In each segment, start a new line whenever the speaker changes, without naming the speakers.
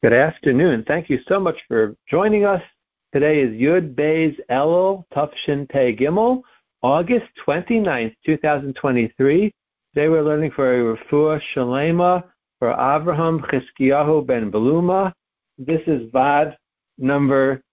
Good afternoon. Thank you so much for joining us. Today is Yud Beis Elul Tafshin Pei Gimel, August 29th, 2023. Today we're learning for a Refuah Shalema for Avraham Chizkiyahu ben Beluma. This is Vad number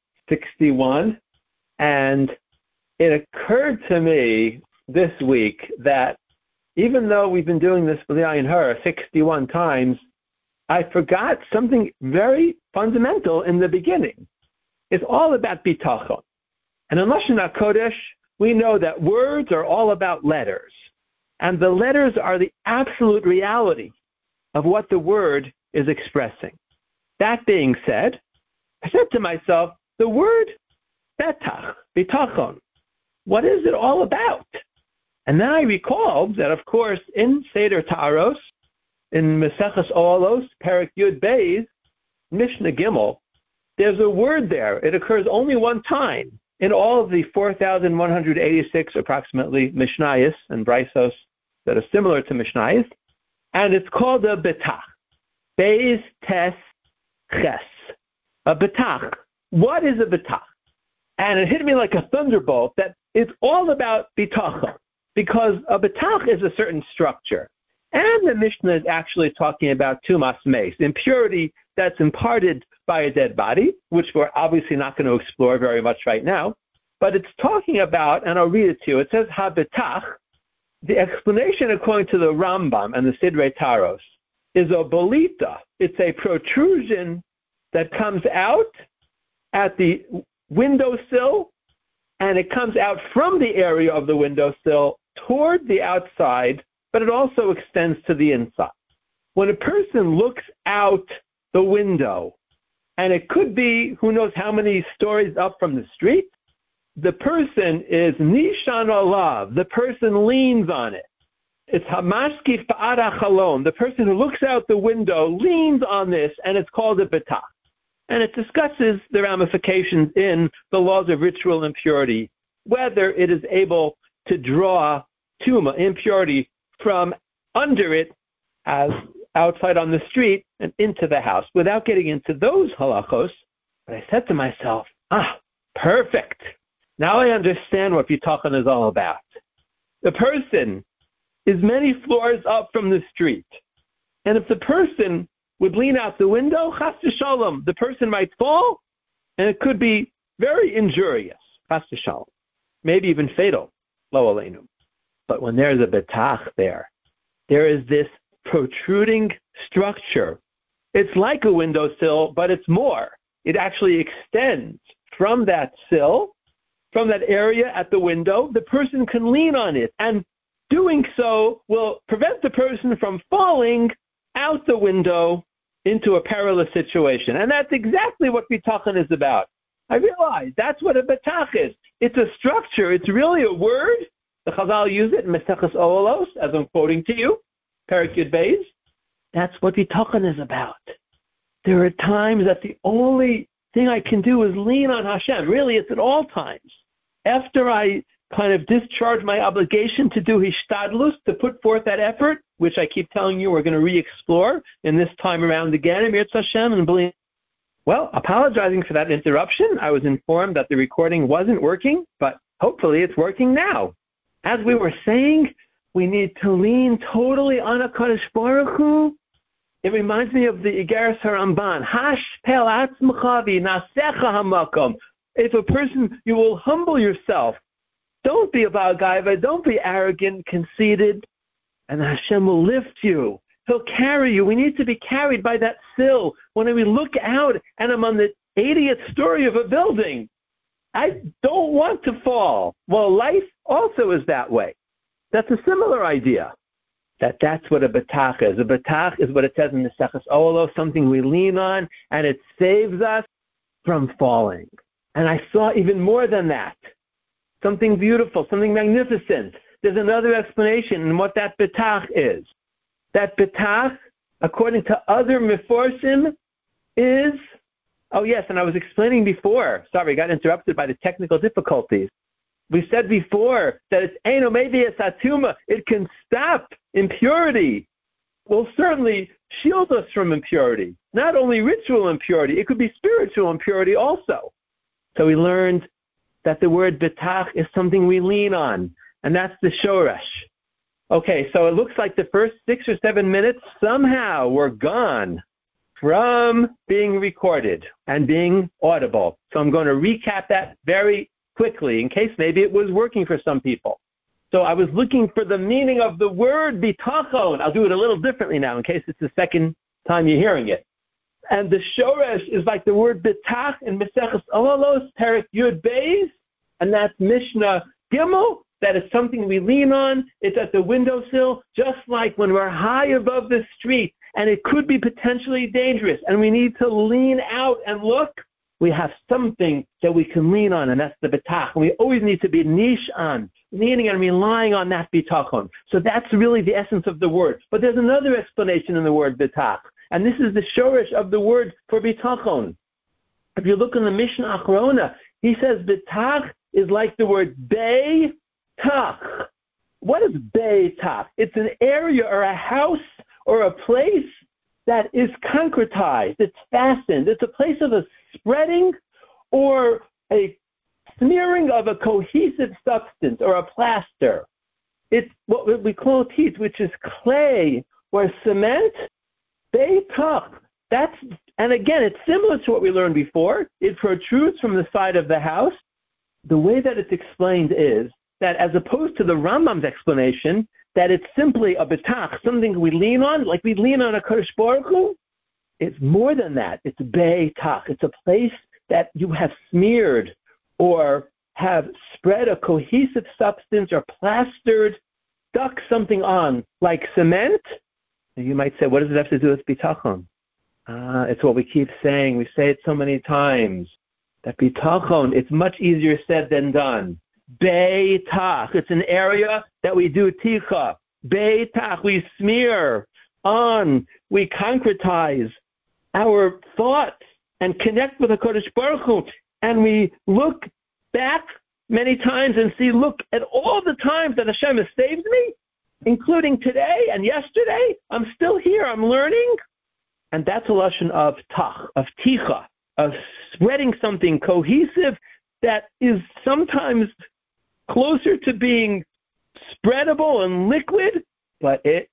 61. And it occurred to me this week that even though we've been doing this B'li Ayin Hara 61 times, I forgot something very fundamental in the beginning. It's all about bitachon. And in Lashon HaKodesh, we know that words are all about letters. And the letters are the absolute reality of what the word is expressing. That being said, I said to myself, the word betach, bitachon, what is it all about? And then I recalled that, of course, in Seder Ta'aros, in Maseches Ohalos, Perek Yud Beis, Mishnah Gimel, there's a word there. It occurs only one time in all of the 4,186 approximately Mishnayos and Brisos that are similar to Mishnayos, and it's called a betach. Beis tes ches. A betach. What is a betach? And it hit me like a thunderbolt that it's all about bitachon, because a betach is a certain structure. And the Mishnah is actually talking about tumas meis, impurity that's imparted by a dead body, which we're obviously not going to explore very much right now. But it's talking about, and I'll read it to you, it says, ha-betach, the explanation according to the Rambam and the Sidrei Taros, is a bolita. It's a protrusion that comes out at the windowsill, and it comes out from the area of the windowsill toward the outside, but it also extends to the inside. When a person looks out the window, and it could be who knows how many stories up from the street, the person is nishan alav, the person leans on it. It's hamashkif ba'ara chalon, the person who looks out the window leans on this, and it's called a betach. And it discusses the ramifications in the laws of ritual impurity, whether it is able to draw tuma, impurity, from under it as outside on the street and into the house. Without getting into those halachos, but I said to myself, perfect. Now I understand what bitachon is all about. The person is many floors up from the street. And if the person would lean out the window, chas v'shalom, the person might fall, and it could be very injurious, chas v'shalom, maybe even fatal, lo aleinu. But when there's a betach there is this protruding structure. It's like a windowsill, but it's more. It actually extends from that sill, from that area at the window. The person can lean on it, and doing so will prevent the person from falling out the window into a perilous situation. And that's exactly what bitachon is about. I realize that's what a betach is. It's a structure. It's really a word. The Chazal use it in Maseches Ohalos, as I'm quoting to you, Perek Yud Beis. That's what bitachon is about. There are times that the only thing I can do is lean on Hashem. Really, it's at all times. After I kind of discharge my obligation to do hishtadlus, to put forth that effort, which I keep telling you we're going to re-explore in this time around again, Emir Hashem, and believe. Well, apologizing for that interruption, I was informed that the recording wasn't working, but hopefully it's working now. As we were saying, we need to lean totally on HaKadosh Baruch Hu. It reminds me of the Igeres HaRamban. Hash pel atzmecha v'nasecha hamakom. If a person, you will humble yourself. Don't be a balgaiva. Don't be arrogant, conceited. And Hashem will lift you. He'll carry you. We need to be carried by that sill. When we look out and I'm on the 80th story of a building, I don't want to fall. Well, life also is that way. That's a similar idea. That's what a betach is. A betach is what it says in the Maseches Ohalos, something we lean on, and it saves us from falling. And I saw even more than that. Something beautiful, something magnificent. There's another explanation in what that betach is. That betach, according to other meforshim, is... Oh, yes, and I was explaining before. Sorry, I got interrupted by the technical difficulties. We said before that it's Eino Mevias Atuma. It can stop impurity. Will certainly shield us from impurity. not only ritual impurity, it could be spiritual impurity also. So we learned that the word betach is something we lean on, and that's the shoresh. Okay, so it looks like the first 6 or 7 minutes somehow were gone from being recorded and being audible. So I'm going to recap that very quickly in case maybe it was working for some people. So I was looking for the meaning of the word bitachon. I'll do it a little differently now in case it's the second time you're hearing it. And the shoresh is like the word bitach in Maseches Olalos, Perek Yud Beis, and that's Mishnah Gimel. That is something we lean on. It's at the windowsill, just like when we're high above the street, and it could be potentially dangerous, and we need to lean out and look. We have something that we can lean on, and that's the bitach. And we always need to be niche on, leaning and relying on that bitachon. So that's really the essence of the word. But there's another explanation in the word bitach, and this is the shoresh of the word for bitachon. If you look in the Mishnah Achrona, he says bitach is like the word beitach. What is beitach? It's an area or a house or a place that is concretized. It's fastened. It's a place of a spreading or a smearing of a cohesive substance or a plaster. It's what we call teeth, which is clay or cement. Beitach. And again, it's similar to what we learned before. It protrudes from the side of the house. The way that it's explained is that as opposed to the Rambam's explanation, that it's simply a betach, something we lean on, like we lean on a Kadosh Baruch Hu, it's more than that. It's beitach. It's a place that you have smeared or have spread a cohesive substance or plastered, stuck something on, like cement. And you might say, what does it have to do with bitachon? It's what we keep saying. We say it so many times. That bitachon, it's much easier said than done. Beitach, it's an area that we do ticha. Beitach, we smear on, we concretize our thoughts and connect with the Kodesh Baruch Hu, and we look back many times and see, look at all the times that Hashem has saved me, including today and yesterday. I'm still here, I'm learning. And that's a lashon of tach, of ticha, of spreading something cohesive that is sometimes closer to being spreadable and liquid, but it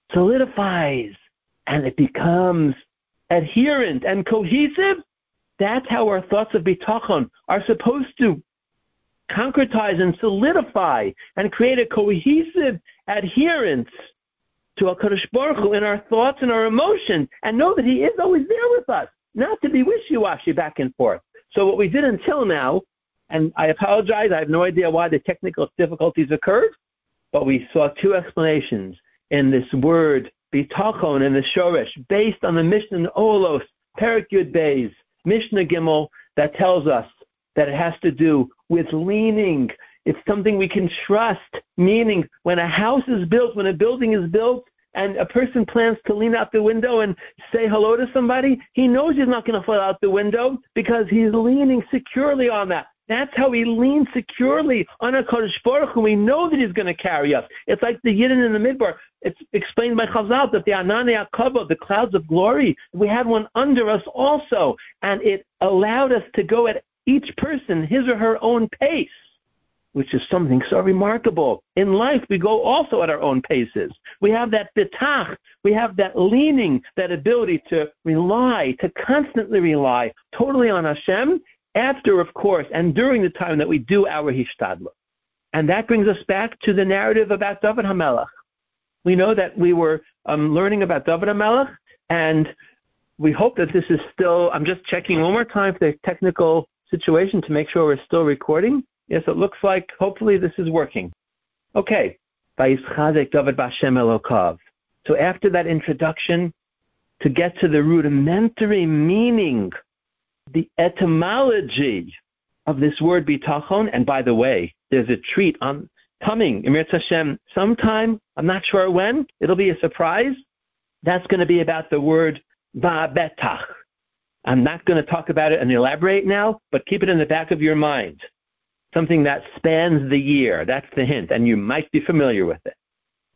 solidifies and it becomes adherent and cohesive. That's how our thoughts of bitachon are supposed to concretize and solidify and create a cohesive adherence to HaKadosh Baruch Hu in our thoughts and our emotions, and know that He is always there with us, not to be wishy-washy back and forth. So what we did until now, and I apologize, I have no idea why the technical difficulties occurred, but we saw two explanations in this word, bitachon, and the shoresh, based on the Mishnah Olos, Perek Yud Beis, Mishnah Gimel, that tells us that it has to do with leaning. It's something we can trust, meaning when a house is built, when a building is built, and a person plans to lean out the window and say hello to somebody, he knows he's not going to fall out the window because he's leaning securely on that. That's how we lean securely on a Kodesh Baruch Hu. We know that He's going to carry us. It's like the Yidden in the Midbar. It's explained by Chazal that the Ananei HaKavod, the clouds of glory, we had one under us also, and it allowed us to go at each person his or her own pace, which is something so remarkable. In life, we go also at our own paces. We have that bitach, we have that leaning, that ability to rely, to constantly rely totally on Hashem, after, of course, and during the time that we do our hishtadlut. And that brings us back to the narrative about David HaMelech. We know that we were learning about David HaMelech, and we hope that this is still, I'm just checking one more time for the technical situation to make sure we're still recording. Yes, it looks like hopefully this is working. Okay. Vayischazek David b'Hashem Elokav. So after that introduction, to get to the rudimentary meaning, the etymology of this word bitachon, and by the way, there's a treat coming, Emir Hashem, sometime, I'm not sure when, it'll be a surprise. That's going to be about the word va'betach. I'm not going to talk about it and elaborate now, but keep it in the back of your mind. Something that spans the year. That's the hint, and you might be familiar with it.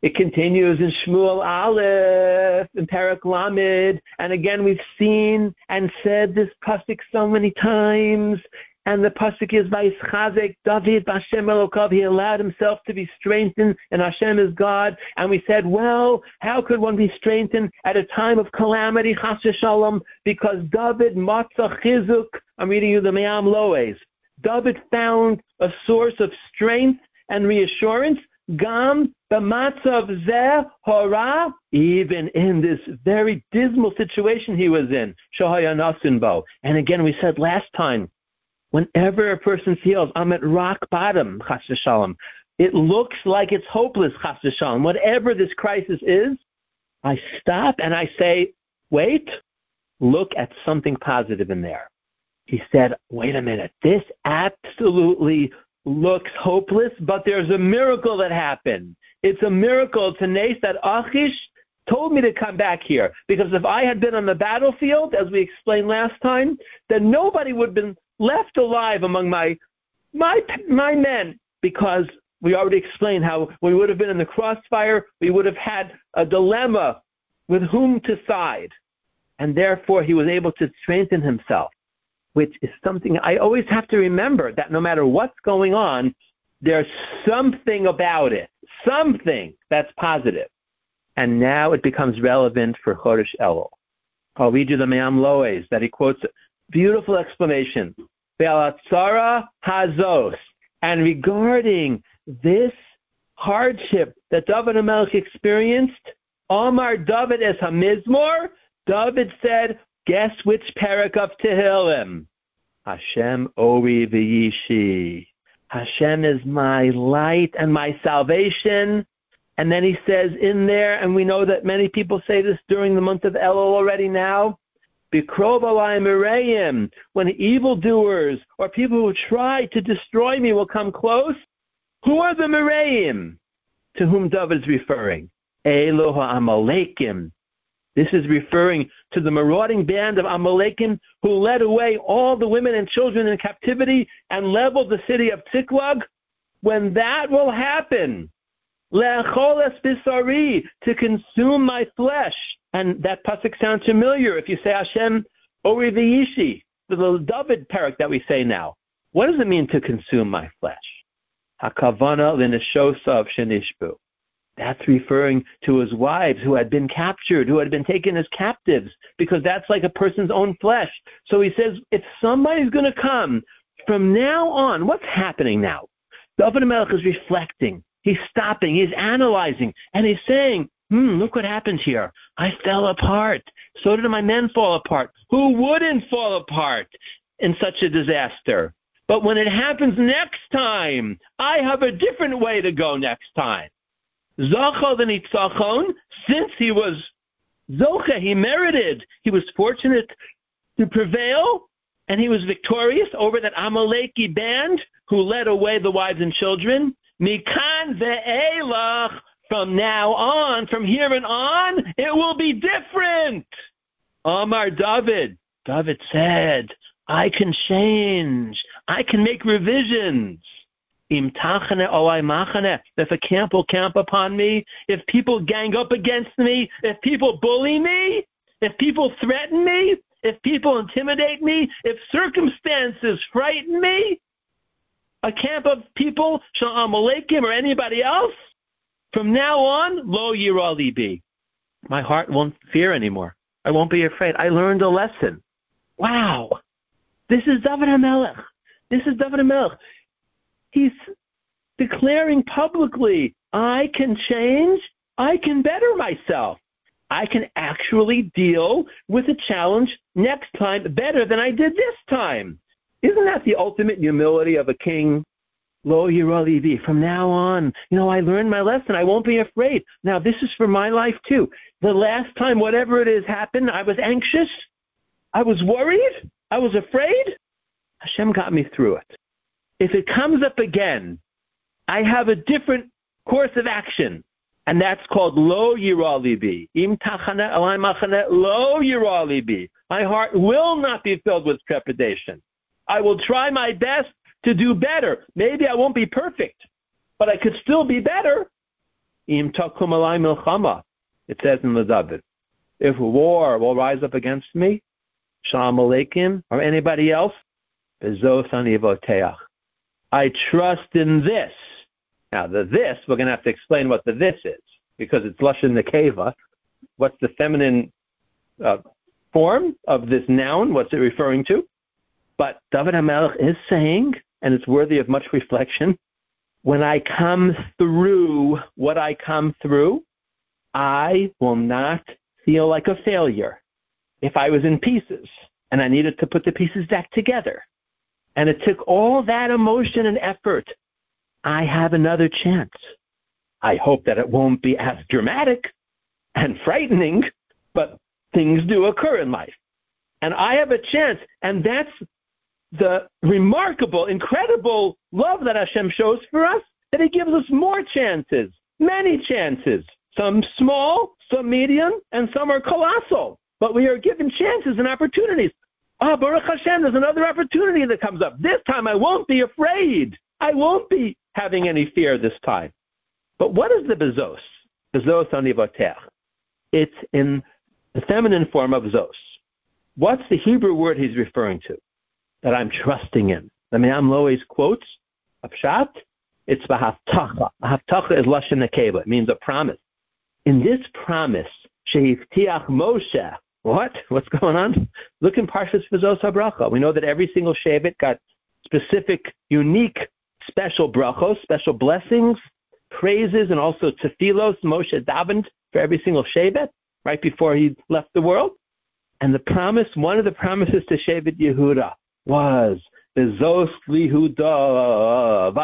It continues in Shmuel Aleph, in Perek Lamed, and again we've seen and said this pasuk so many times, and the pasuk is Vayischazek David b'Hashem Elokav. He allowed himself to be strengthened, and Hashem is God. And we said, well, how could one be strengthened at a time of calamity, Chas v'Shalom? Because David matzah chizuk. I'm reading you the Me'am Loes. David found a source of strength and reassurance. Gam b'matzav zeh hora, even in this very dismal situation he was in. Shahaya nasin bo. And again, we said last time, whenever a person feels, I'm at rock bottom, chas v'shalom, it looks like it's hopeless, chas v'shalom, whatever this crisis is, I stop and I say, wait, look at something positive in there. He said, wait a minute, this absolutely looks hopeless, but there's a miracle that happened. It's a miracle. It's a nace that Achish told me to come back here, because if I had been on the battlefield, as we explained last time, then nobody would have been left alive among my men, because we already explained how we would have been in the crossfire. We would have had a dilemma with whom to side, and therefore he was able to strengthen himself, which is something I always have to remember, that no matter what's going on, there's something about it, something that's positive. And now it becomes relevant for Chodesh Elul. I'll read you the Me'am Loes that he quotes, beautiful explanation. Ve'alatzara hazos. And regarding this hardship that David HaMelech experienced, Omar David es HaMizmor, David said, guess which parak of Tehillim? Hashem ori v'yishi. Hashem is my light and my salvation. And then he says in there, and we know that many people say this during the month of Elul already now, Bikrov alai mereim, when evildoers or people who try to destroy me will come close. Who are the mereim to whom David is referring? Elo ha'amalekim. This is referring to the marauding band of Amalekim who led away all the women and children in captivity and leveled the city of Tziklag. When that will happen, le'achol es bisari, to consume my flesh. And that pasuk sounds familiar if you say Hashem ori v'yishi, the little David parak that we say now. What does it mean to consume my flesh? Hakavana l'neshosav shenishbu. That's referring to his wives who had been captured, who had been taken as captives, because that's like a person's own flesh. So he says, if somebody's going to come from now on, what's happening now? David HaMelech is reflecting. He's stopping. He's analyzing. And he's saying, look what happened here. I fell apart. So did my men fall apart. Who wouldn't fall apart in such a disaster? But when it happens next time, I have a different way to go next time. Zachal the Nitzachon, since he was Zocha, he merited, he was fortunate to prevail, and he was victorious over that Amaleki band who led away the wives and children. Mikan ve'elach, from now on, from here and on, it will be different. Amar David, David said, I can change, I can make revisions. If a camp will camp upon me, if people gang up against me, if people bully me, if people threaten me, if people intimidate me, if circumstances frighten me, a camp of people, Shalom Aleichem or anybody else, from now on, lo yira libi. My heart won't fear anymore. I won't be afraid. I learned a lesson. Wow. This is David HaMelech. This is David HaMelech. He's declaring publicly, I can change, I can better myself. I can actually deal with a challenge next time better than I did this time. Isn't that the ultimate humility of a king? Lo yira libi. From now on, I learned my lesson. I won't be afraid. Now, this is for my life too. The last time, whatever it is happened, I was anxious. I was worried. I was afraid. Hashem got me through it. If it comes up again, I have a different course of action, and that's called lo yira libi. Im tachane alai machane lo yira libi. My heart will not be filled with trepidation. I will try my best to do better. Maybe I won't be perfect, but I could still be better. Im takum alai milchama. It says in the David, if war will rise up against me, Shalom Aleichem, or anybody else, bezos ani voteach. I trust in this. Now, the this, we're going to have to explain what the this is, because it's Lashon Nekeva. What's the feminine form of this noun? What's it referring to? But David HaMelech is saying, and it's worthy of much reflection, when I come through what I come through, I will not feel like a failure. If I was in pieces and I needed to put the pieces back together, and it took all that emotion and effort, I have another chance. I hope that it won't be as dramatic and frightening, but things do occur in life. And I have a chance, and that's the remarkable, incredible love that Hashem shows for us, that He gives us more chances, many chances. Some small, some medium, and some are colossal. But we are given chances and opportunities. Baruch Hashem, there's another opportunity that comes up. This time I won't be afraid. I won't be having any fear this time. But what is the bezos? Bezos ani voteach. It's in the feminine form of zos. What's the Hebrew word he's referring to that I'm trusting in? The Me'am Lois quotes a pshat. It's v'haftacha. Haftacha is lashon nekeva. It means a promise. In this promise, she'ivtiach Moshe. What? What's going on? Look in Parshas V'zos HaBracha. We know that every single shevet got specific, unique, special brachos, special blessings, praises, and also tefillos. Moshe davened for every single shevet right before he left the world. And the promise, one of the promises to Shevet Yehuda was V'zos Yehuda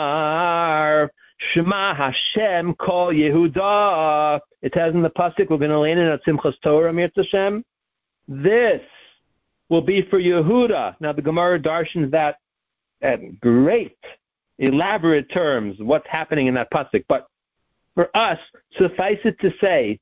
Vayomar Shema Hashem Kol Yehuda. It says in the pasuk, we're going to learn it at Simchas Torah, Mir Hashem. This will be for Yehuda. Now the Gemara darshans that at great, elaborate terms, what's happening in that pasuk. But for us, suffice it to say,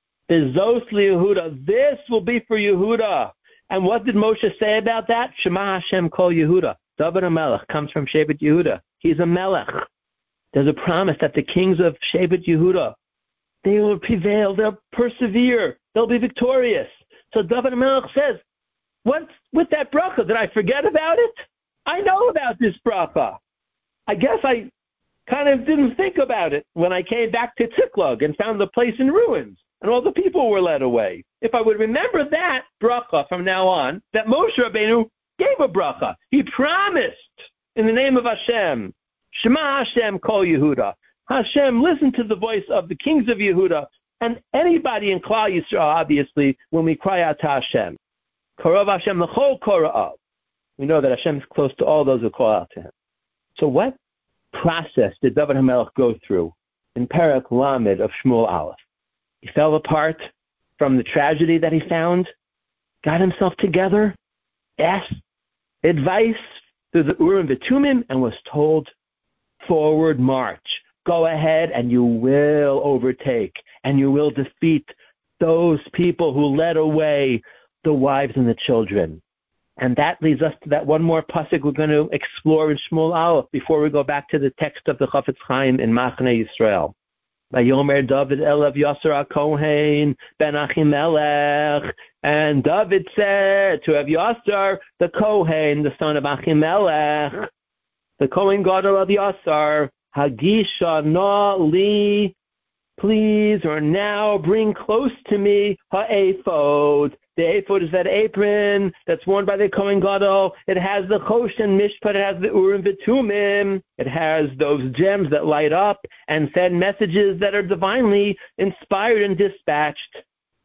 Bezos Yehuda, this will be for Yehuda. And what did Moshe say about that? Shema Hashem Kol Yehuda. David HaMelech comes from Shevet Yehuda. He's a melech. There's a promise that the kings of Shevet Yehuda, they will prevail, they'll persevere, they'll be victorious. So David HaMelech says, what's with that bracha? Did I forget about it? I know about this bracha. I guess I kind of didn't think about it when I came back to Tziklag and found the place in ruins and all the people were led away. If I would remember that bracha from now on, that Moshe Rabbeinu gave a bracha. He promised in the name of Hashem, Shema Hashem Kol Yehuda. Hashem, listen to the voice of the kings of Yehuda and anybody in Klal Yisrael, obviously, when we cry out to Hashem. Korov Hashem l'chol kora'av. We know that Hashem is close to all those who call out to Him. So what process did David HaMelech go through in Perek Lamed of Shmuel Aleph? He fell apart from the tragedy that he found, got himself together, asked advice through the Urim V'Tumim, and was told, forward march. Go ahead and you will overtake and you will defeat those people who led away the wives and the children. And that leads us to that one more pasuk we're going to explore in Shmuel Aleph before we go back to the text of the Chafetz Chaim in Machne Yisrael. Vayomer David elav Yasser HaKohen ben Achimelech. And David said to Yasser the Kohen, the son of Achimelech, the Kohen Gadol of Yasser, Hagisha na li, please or now bring close to me ha'ephod. The ephod is that apron that's worn by the Kohen Gadol. It has the Chosh and Mishpat. It has the Urim V'Tumim. It has those gems that light up and send messages that are divinely inspired and dispatched.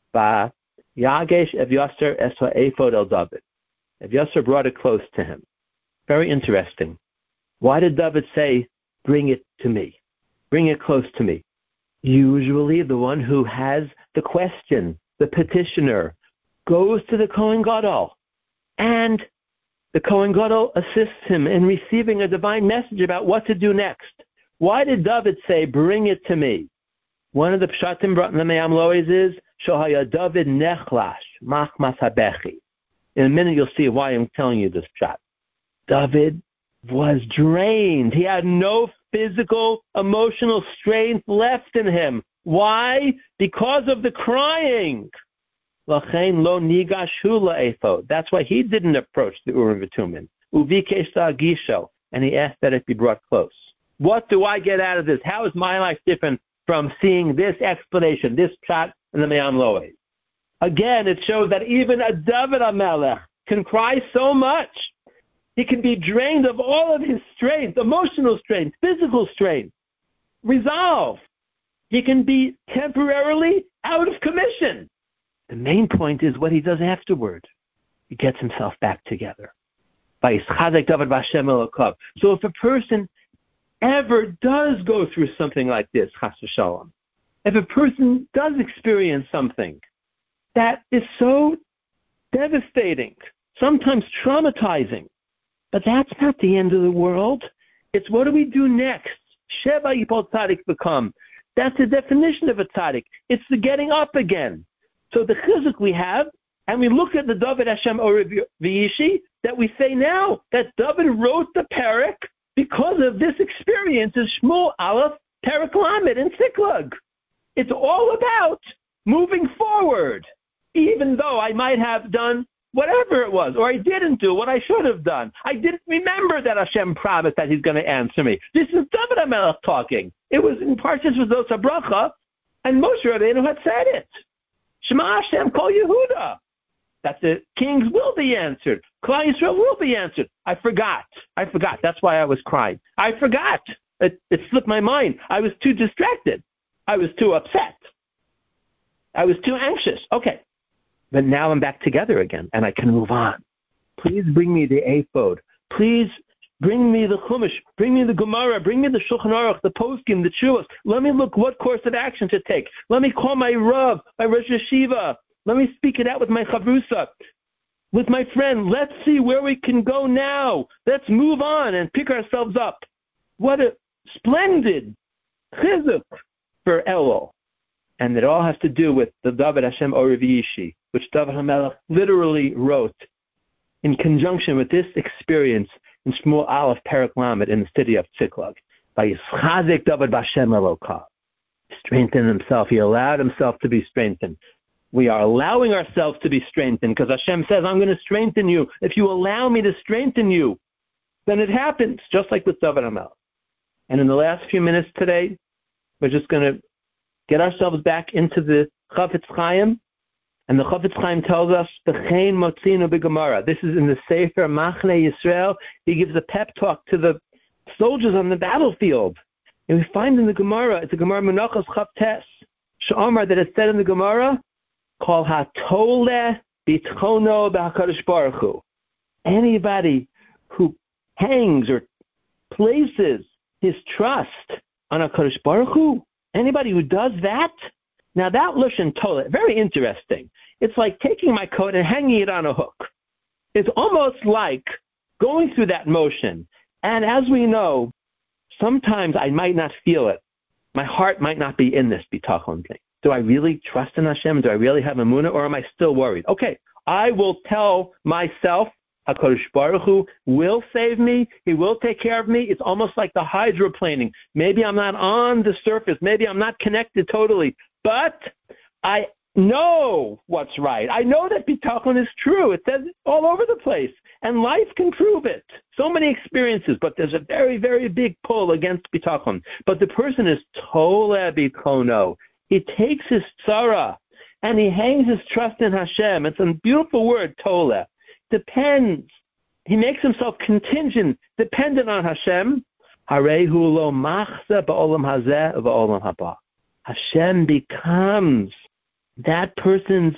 Ba Yagesh Evyasser es ha'ephod el David. Evyasser brought it close to him. Very interesting. Why did David say, bring it to me? Bring it close to me. Usually the one who has the question, the petitioner, goes to the Kohen Gadol, and the Kohen Gadol assists him in receiving a divine message about what to do next. Why did David say, bring it to me? One of the pshatim brought in the Me'am Lois is, Shohaya David nechlash, machmas habechi. In a minute you'll see why I'm telling you this pshat. David was drained. He had no physical, emotional strength left in him. Why? Because of the crying. That's why he didn't approach the Urim V'Tumim. And he asked that it be brought close. What do I get out of this? How is my life different from seeing this explanation, this pshat in the Me'am Lo'ed? Again, it shows that even a David HaMelech can cry so much. He can be drained of all of his strength, emotional strength, physical strength, resolve. He can be temporarily out of commission. The main point is what he does afterward. He gets himself back together. So if a person ever does go through something like this, chas v'shalom, if a person does experience something that is so devastating, sometimes traumatizing, but that's not the end of the world. It's what do we do next? Sheva yipol tzadik become. That's the definition of a tzaddik. It's the getting up again. So the chizuk we have, and we look at the David Hashem Or V'yishi, that we say now that David wrote the parak because of this experience in Shmuel Aleph Parak Lamed in Siklag. It's all about moving forward, even though I might have done whatever it was, or I didn't do what I should have done. I didn't remember that Hashem promised that He's going to answer me. This is David HaMelech talking. It was in Parshas V'zos HaBracha, and Moshe Rabbeinu had said it. Shema Hashem Kol Yehuda. That the kings will be answered. Klal Yisrael will be answered. I forgot. That's why I was crying. I forgot. It slipped my mind. I was too distracted. I was too upset. I was too anxious. Okay. But now I'm back together again, and I can move on. Please bring me the ephod. Please bring me the Chumash. Bring me the Gemara. Bring me the Shulchan Aruch, the Poskim, the Tshuvos. Let me look what course of action to take. Let me call my Rav, my Rosh Yeshiva. Let me speak it out with my Chavrusa, with my friend. Let's see where we can go now. Let's move on and pick ourselves up. What a splendid chizuk for Elul. And it all has to do with the David Hashem Or V'yishi, which David HaMelech literally wrote in conjunction with this experience in Shmuel Aleph Parak Lamed in the city of Tziklag. By Yischazik David B'Hashem Elokav. Strengthened himself. He allowed himself to be strengthened. We are allowing ourselves to be strengthened because Hashem says, I'm going to strengthen you. If you allow me to strengthen you, then it happens, just like with David HaMelech. And in the last few minutes today, we're just going to get ourselves back into the Chafetz Chaim. And the Chafetz Chaim tells us, B'chein motzinu b'Gemara. This is in the Sefer Machnei Yisrael. He gives a pep talk to the soldiers on the battlefield. And we find in the Gemara, it's the Gemara Menachos Chavtes, Sh'omar, that it said in the Gemara, Kol hatole bitchono b'HaKadosh Baruch Hu. Anybody who hangs or places his trust on HaKadosh Baruch Hu, anybody who does that, now that Lashon Tole, very interesting. It's like taking my coat and hanging it on a hook. It's almost like going through that motion. And as we know, sometimes I might not feel it. My heart might not be in this bitachon thing. Do I really trust in Hashem? Do I really have emunah, or am I still worried? Okay, I will tell myself, HaKadosh Baruch Hu will save me. He will take care of me. It's almost like the hydroplaning. Maybe I'm not on the surface. Maybe I'm not connected totally. But I know what's right. I know that bitachon is true. It says it all over the place. And life can prove it. So many experiences, but there's a very, very big pull against bitachon. But the person is tole bikono. He takes his tzara and he hangs his trust in Hashem. It's a beautiful word, tole. Depends. He makes himself contingent, dependent on Hashem. Harehu lo machzeh ba'olam hazeh va'olam haba. Hashem becomes that person's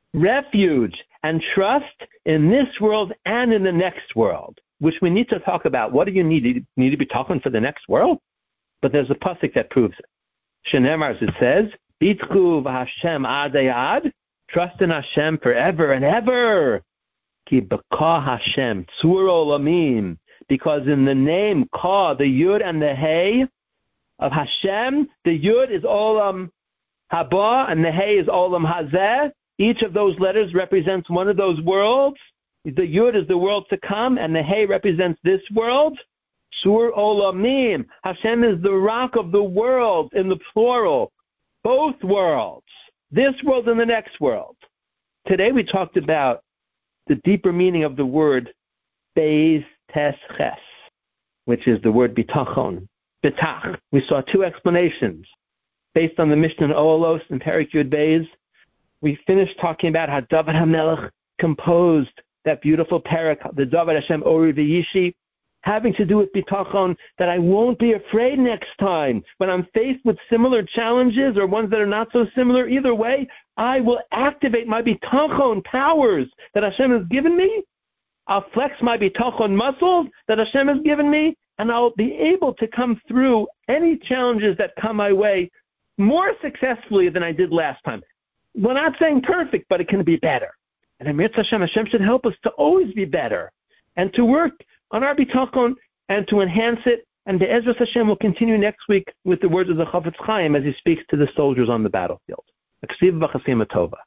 refuge and trust in this world and in the next world, which we need to talk about. What do you need? You need to be talking for the next world? But there's a pasuk that proves it. Shenemar, as it says, Bitchu v'Hashem ad, trust in Hashem forever and ever. Ki b'ka Hashem, tzur olamim, because in the name Ka, the Yud and the Hey of Hashem, the Yud is Olam Haba and the Hey is Olam Hazeh. Each of those letters represents one of those worlds. The Yud is the world to come and the Hey represents this world. Sur Olamim. Hashem is the rock of the world in the plural. Both worlds. This world and the next world. Today we talked about the deeper meaning of the word Beis Tes Ches, which is the word bitachon, betach. We saw two explanations based on the Mishnah in Olos and Perek Yud Beis. We finished talking about how David HaMelech composed that beautiful perek, the David Hashem Ori V'Yishi, having to do with bitachon, that I won't be afraid next time when I'm faced with similar challenges or ones that are not so similar. Either way, I will activate my bitachon powers that Hashem has given me. I'll flex my bitachon muscles that Hashem has given me, and I'll be able to come through any challenges that come my way more successfully than I did last time. We're not saying perfect, but it can be better. And Amir Hashem should help us to always be better and to work on our bitachon and to enhance it. And Be'ezras Hashem will continue next week with the words of the Chafetz Chaim as he speaks to the soldiers on the battlefield.